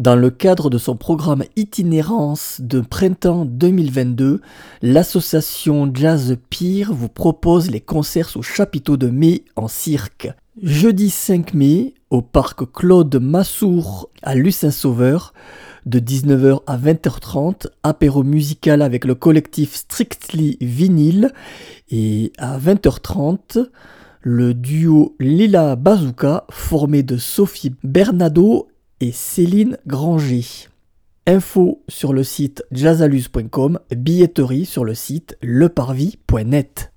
Dans le cadre de son programme Itinérance de printemps 2022, l'association Jazz Peer vous propose les concerts sous chapiteau de mai en cirque. Jeudi 5 mai, au parc Claude Massour à Lucin-Sauveur, de 19h à 20h30, apéro musical avec le collectif Strictly Vinyl, et à 20h30, le duo Lila Bazooka formé de Sophie Bernado et Céline Granger. Info sur le site jazzaluz.com, billetterie sur le site leparvis.net.